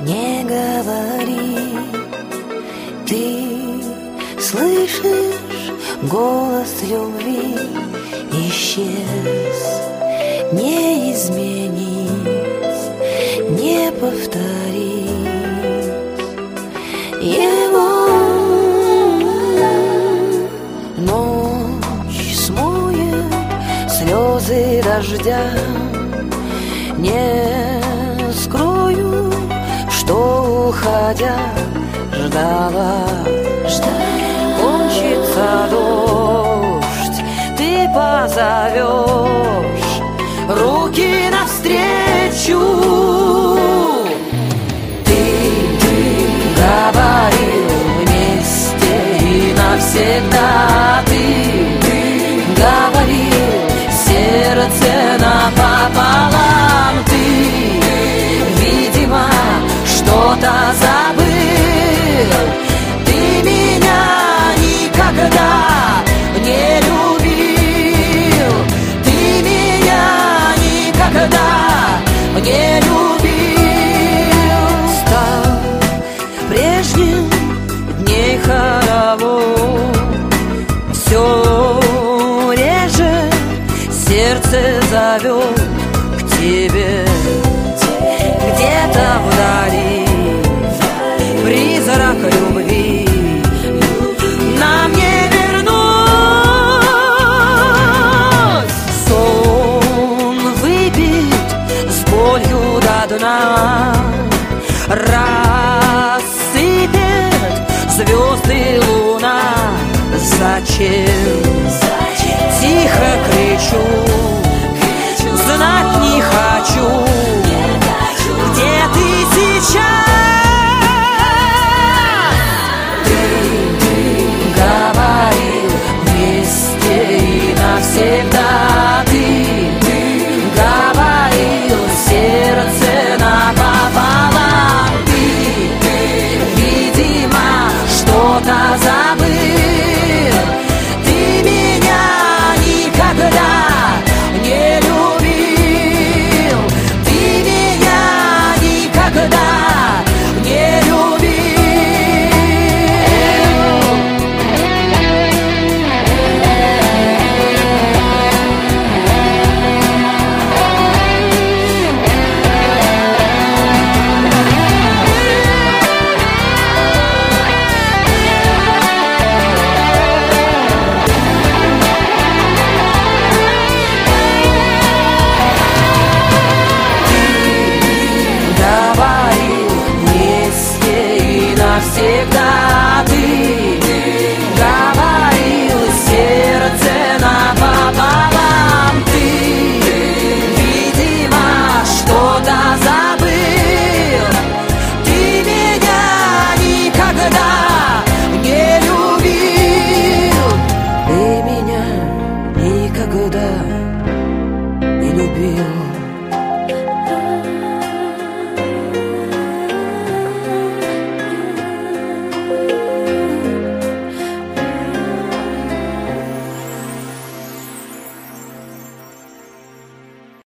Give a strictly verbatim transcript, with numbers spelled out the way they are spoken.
не говори. Ты слышишь голос любви, исчез, не изменить, не повторить его. Ночь смоет слезы дождя, не скрою, что уходя ждала, ждала. Кончится дождь, ты позовешь руки навстречу. Ты, ты говорил вместе и навсегда. Ты, ты говорил сердце напополам. Ты, видимо, что-то забыл. Ты меня никогда не любил. Ты меня никогда не любил. Стал прежним дней хоровод, все реже сердце зовет к тебе. Где-то вдали призрак любви нам не вернуть. Сон выпит с болью до дна, рассыпет звезды луна. Зачем? Тихо кричу, знать не хочу.